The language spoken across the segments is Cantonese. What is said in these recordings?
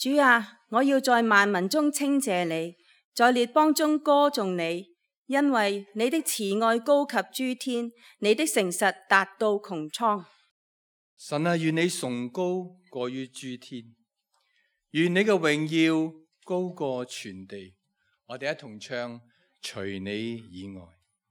主啊，我要在萬民中稱謝你，在列邦中歌頌你，因為你的慈愛高及諸天，你的誠實達到穹蒼。 神啊，願你崇高過於諸天，願你嘅榮耀高過全地。我哋一同唱除你以外。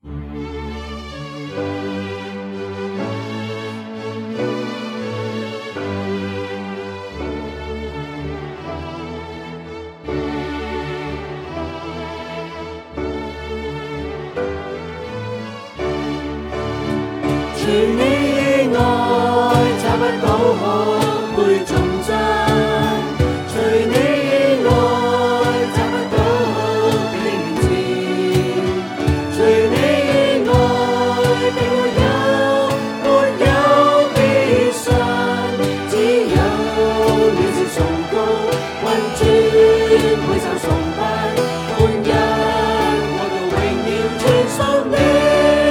除你以外，找不到可配頌讚；除你以外，找不到可比你名字；除你以外，並沒有比神，只有你是崇高，君尊配受崇拜，歡欣我道榮耀全屬你。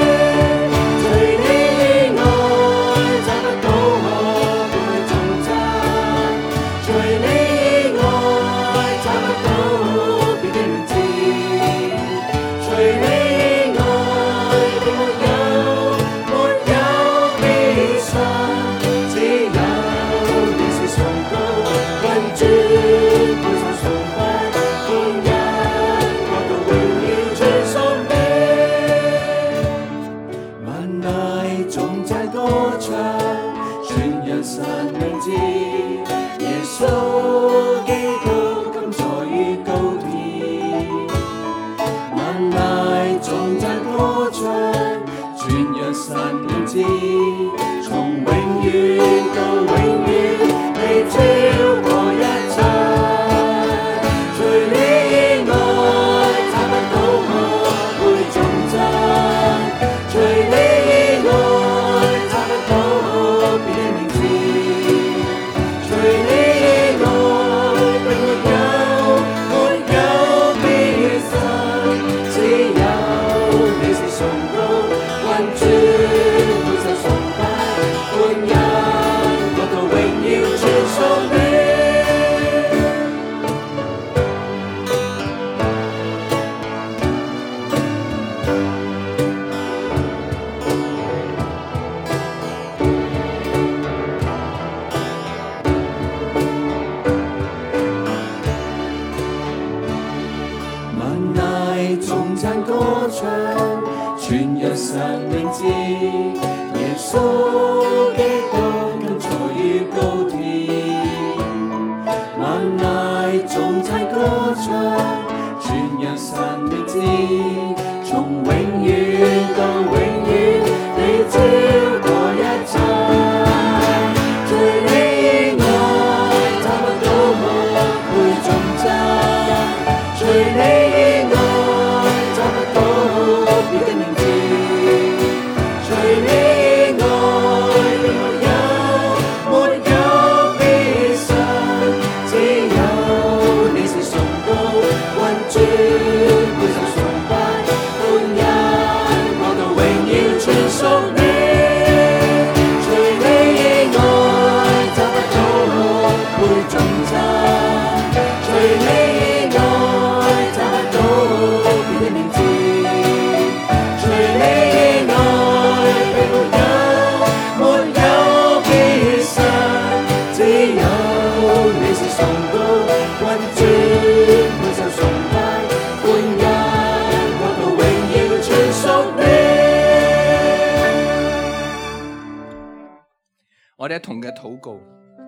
我哋一同嘅禱告，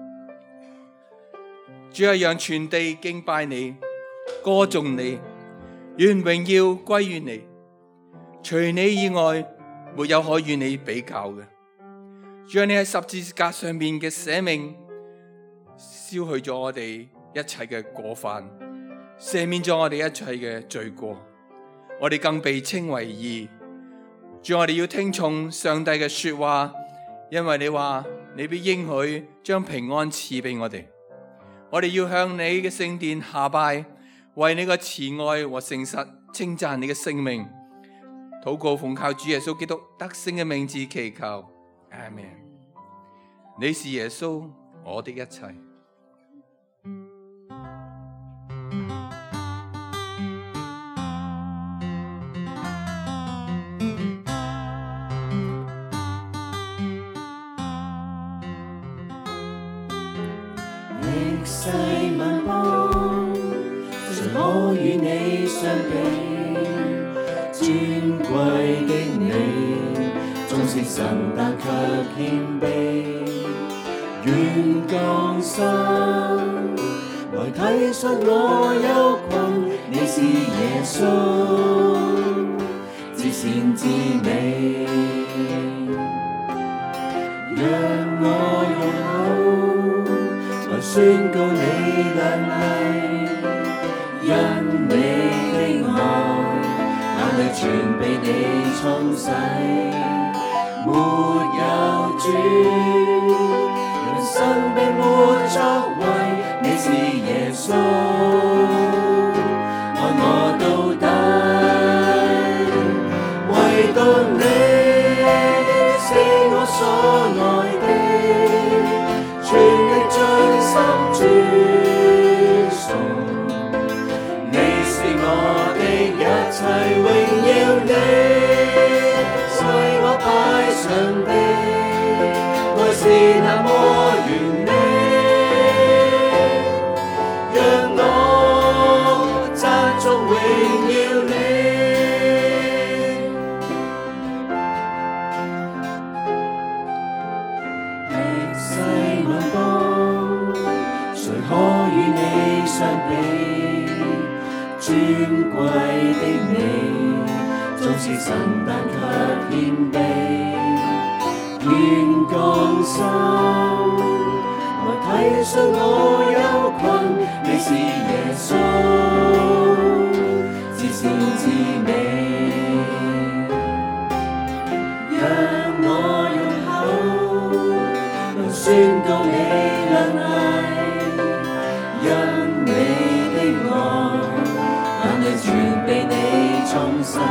主啊，讓全地敬拜你，歌頌你，願榮耀歸於你。除你以外，沒有可與你比較嘅。主啊，你喺十字架上面嘅捨命，消去咗我哋一切嘅過犯，赦免咗我哋一切嘅罪過，我哋更被稱為義。主，我哋要聽從上帝嘅說話，因為你話你必應許將平安賜俾我哋。我哋要向你嘅聖殿下拜，為你嘅慈愛和誠實稱讚你嘅聖名。禱告奉靠主耶穌基督得勝嘅名字祈求，阿們。你是耶穌，我的一切。 世萬邦，誰可與你相比？尊貴的你，縱是神但卻謙卑，願降生來體恤我憂困。你是耶穌，至善至美，讓我用口來宣告你亮麗，因你的愛，眼淚全被你沖洗，沒有主，人生並沒作為。你是耶穌，愛我到底，唯獨你是我所愛的，全力盡心尊崇。你是我的一切，榮耀你，為我擺上的愛是那麼完美，讓我讚頌榮耀你。歷世萬邦，誰可與你相比？尊貴的你，縱是神但卻謙卑，願降生來體恤我憂困。你是耶穌，至善至美，讓我用口來宣告你亮麗，因你的愛，眼淚全被你沖洗，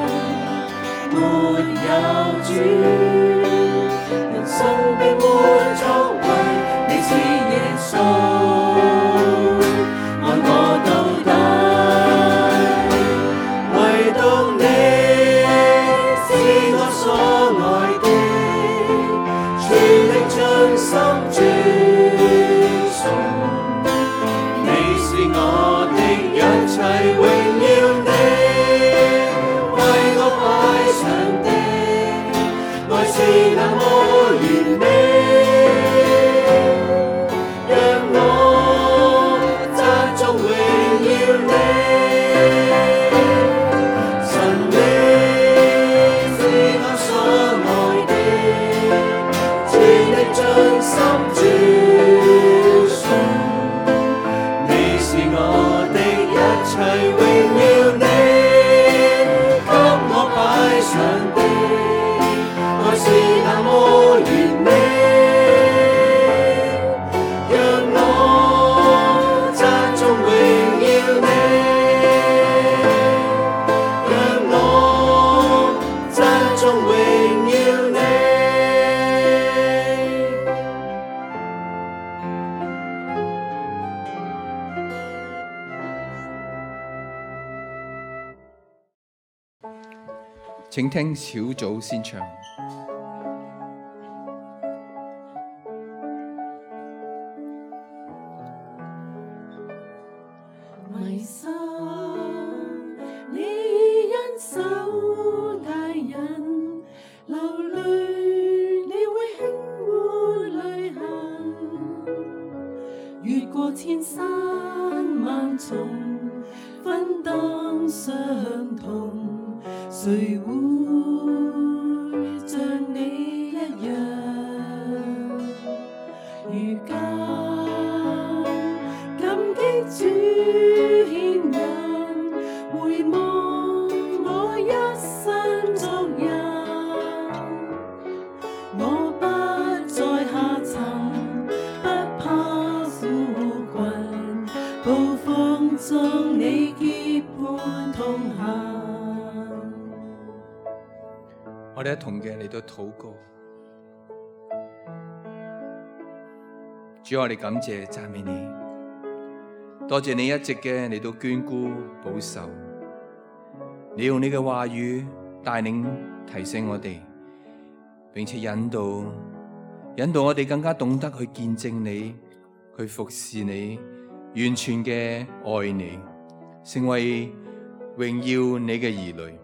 沒有主，人生並沒作為。你是耶穌，愛我到底，唯獨你是我所愛的，全力盡心尊崇。你是我的一切，榮耀你，為我擺上的愛是那麼完美，讓我讚頌榮耀你。神你是我所愛的，全力盡心尊崇。你是我的一切，榮耀你，給我擺上的愛是那麼完美，讓我讚頌榮耀你，讓我讚頌榮耀你。 請聽小組先唱。 迷失你因手帶引，流淚你會輕活旅行，越過千山萬重，分擔傷痛，誰會像你一樣？如今感激主牽引，回望我一生足印，我不再下沉，不怕苦困，暴風中你結伴同行。 我哋一同嘅嚟到禱告。主，我哋感謝讚美你，多謝你一直嘅嚟到眷顧保守，你用你嘅話語帶領提醒我哋，並且引導我哋更加懂得去見證你， 去服侍你，完全嘅愛你，成為榮耀你嘅兒女。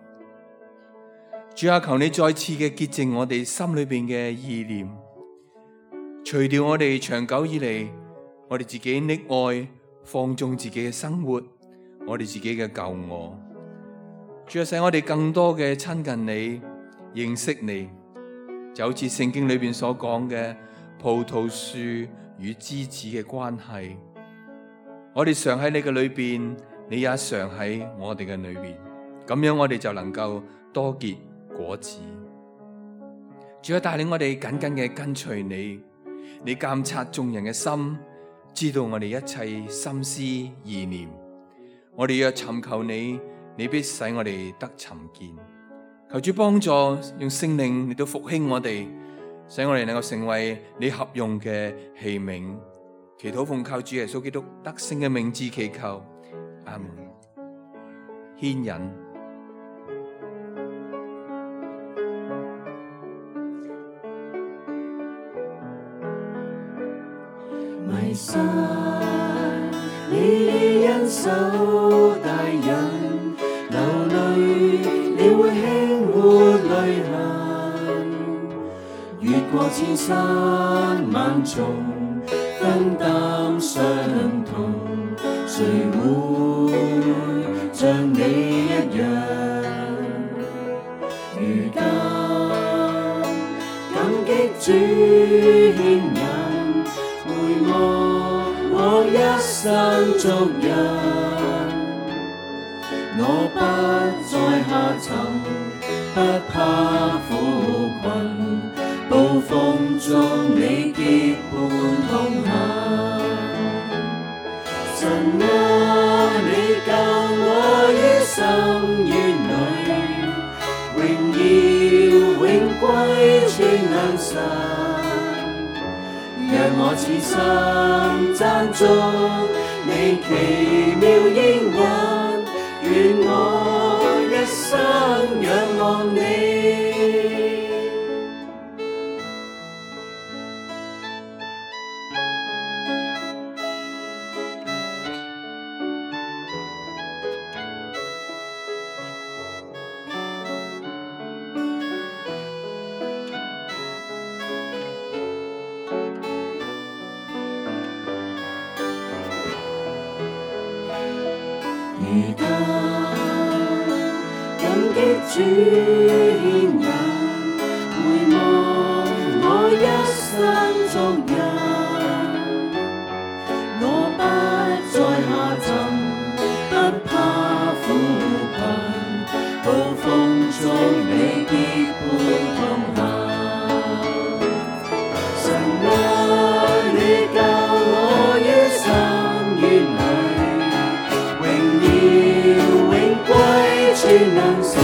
主啊，求你再次嘅潔淨我哋心裏邊嘅意念，除掉我哋長久以嚟我哋自己溺愛放縱自己嘅生活，我哋自己嘅舊我。主啊，使我哋更多嘅親近你，認識你，就好似聖經裏邊所講嘅葡萄樹與枝子嘅關係。我哋常喺你嘅裏邊，你也常喺我哋嘅裏邊，咁樣我哋就能夠多結果子。主啊，帶領我哋緊緊嘅跟隨你，你監察眾人嘅心，知道我哋一切心思意念。我哋若尋求你，你必使我哋得尋見。求主幫助，用聖靈嚟到復興我哋，使我哋能夠成為你合用嘅器皿。祈禱奉靠主耶穌基督得勝嘅名字祈求，阿門。牽引。 迷失你恩手帶引，流淚你會輕活淚痕，越過千山萬重，分擔傷痛，誰會像你一樣？如今感激主牽引，回望我一生足印，我不再下沉，不怕苦困，暴風中你結伴同行。神啊，你救我於深淵裏，榮耀永歸全能神。讓我此生讚頌你奇妙應允，願我一生仰望你。如今感激主牽引，回望我一生足印，我不再下沉，不怕苦困，暴風中你結伴同行。神啊，你救我於深淵裏，永歸全能神，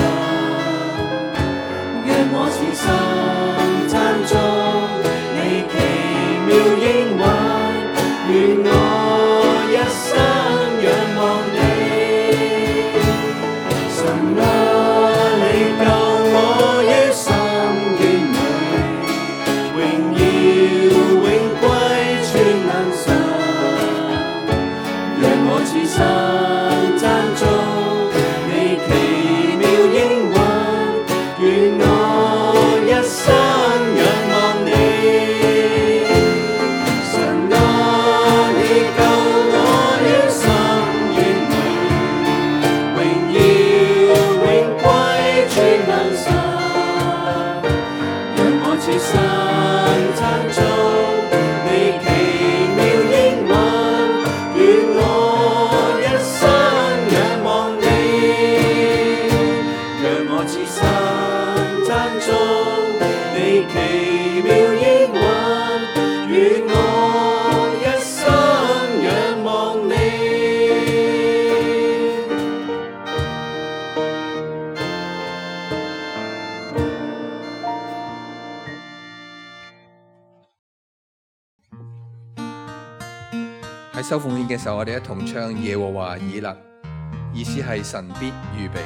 讓我此生讚頌你奇妙應允，願我一生仰望你。神啊，你救我於深淵裏，榮耀永歸全能神，讓我此生讚頌你奇妙應允，願我一生仰望你。神啊，你救我於深淵裏，榮耀永歸全能神，讓我此生讚頌你奇妙應允，願我一生仰望你。讓我此生讚頌你奇妙應允，願我一生仰望你。 喺收奉獻嘅時候，我哋一同唱耶和華以勒，意思係神必預備。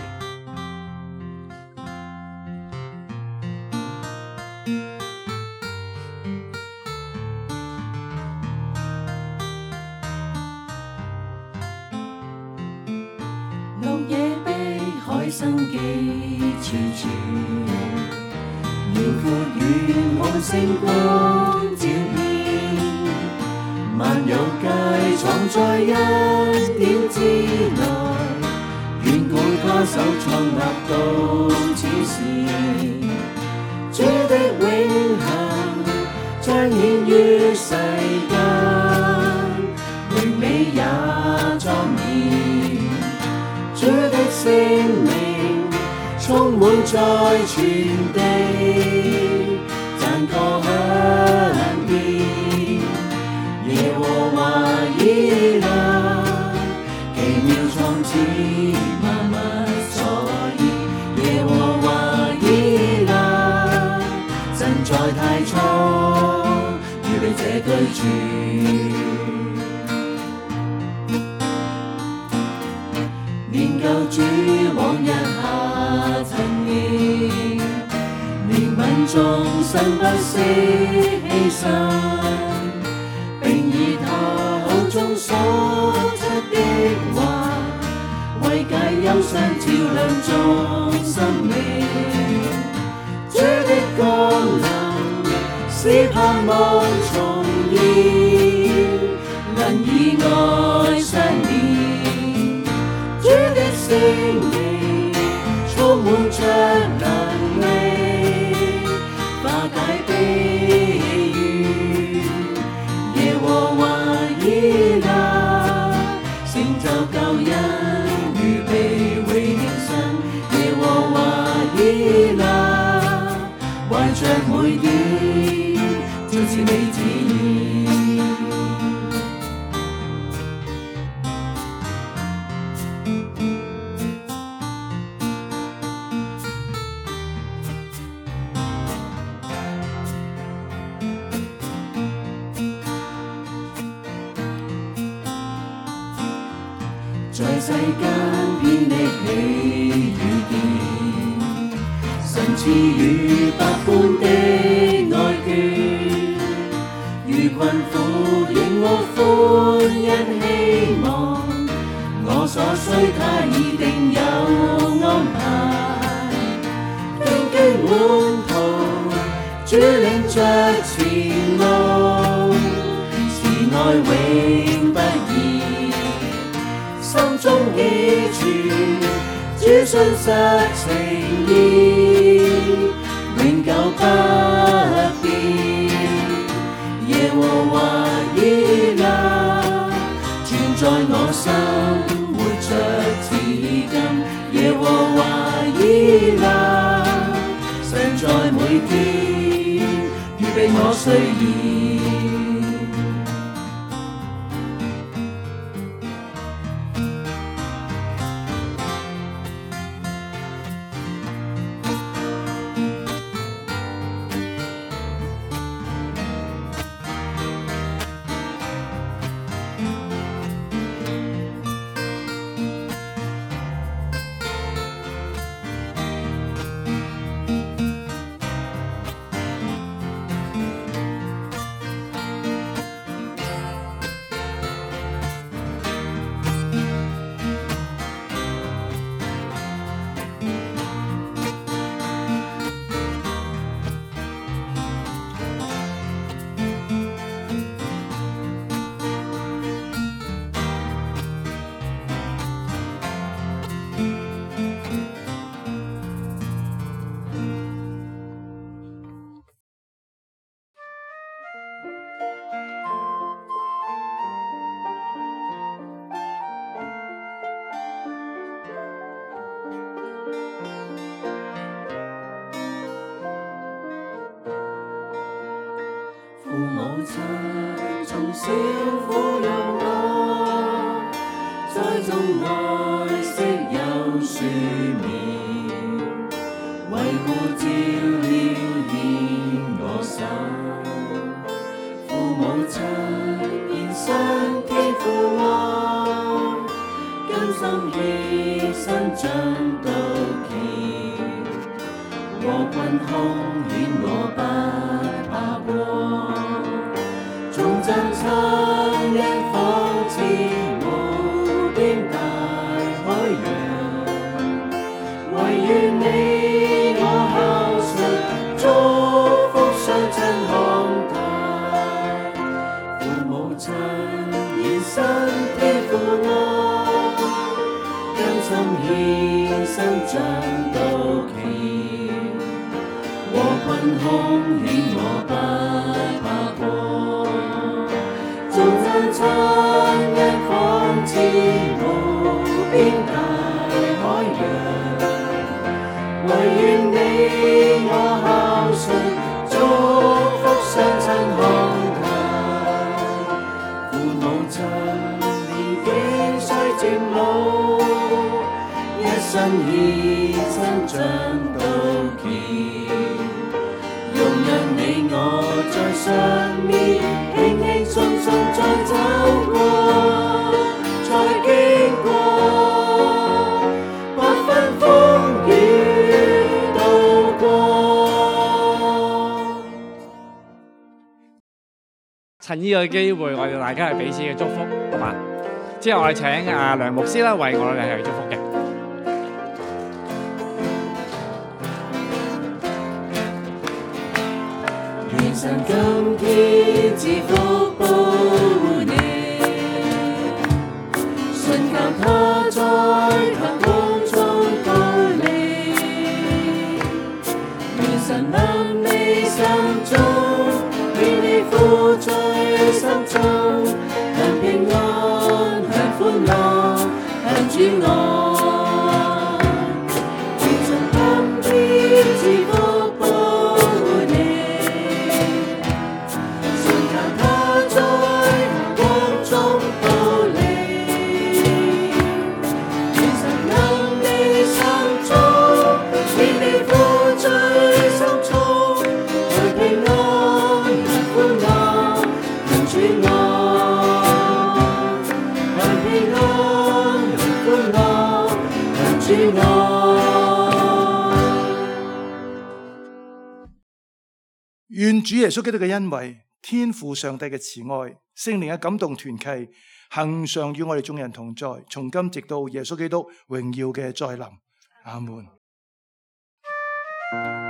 生機處處，遼闊遠看星光照遍，萬有皆藏在一點之內，願告他手創立到此時，主的永恆彰顯於世間，榮美也莊嚴，主的聖名充滿在全地，讚歌響遍，耶和華以勒，奇妙創始萬物所依，耶和華以勒，神在太初預備這居住。念舊主往日下陳年，憐憫眾生不惜犧牲，並以他口中所出的話，為解憂傷照亮眾生命。主的降臨使盼望重現，能以愛相連。主的聖靈充滿着能力，化解悲怨，耶和華以勒，成就救恩，預備永生，耶和華以勒，懷着每點，照似你旨意。在世間遍歷喜與見，神賜予百般的愛眷，如困苦應我歡欣希望，我所需他已定有安排，荊棘滿途，主領着前路，慈愛永不移。心中記住主信實情意，永久不變。耶和華以勒存在我心，活着至今。耶和華以勒神在每天預備我需要。父母親從小撫養我，栽種愛惜有樹苗，維護照料獻我手。父母親獻身天父愛，甘心犧牲將刀劍，和困空顯我不怕過。縱讚親恩仿似無邊大海洋， 將到期，和困凶險我不怕過，做讚親一方之無邊大海洋，唯願你我孝順，祝福雙親康泰，父母親年紀雖漸老，一生以身長到期，容讓你我在上面輕輕鬆鬆再走過，再經過，不分風雨渡過。 趁呢個機會，我哋大家係彼此嘅祝福，好嘛？之後我哋請梁牧師啦，為我哋係祝福嘅。 願神今天賜福保護你，信靠他在強光中高你，願神臨你心中，願你富在心中，享平安，享歡樂，享主愛。願神今天賜福保護你，信靠他在強光中保你，願神臨你心中，願你富在心中，享平安，享歡樂，享主愛。享平安，享歡樂，享主愛。 願主耶穌基督嘅恩惠、天父上帝嘅慈愛、聖靈嘅感動團契，恆常與我哋眾人同在，從今直到耶穌基督榮耀嘅再臨。阿門。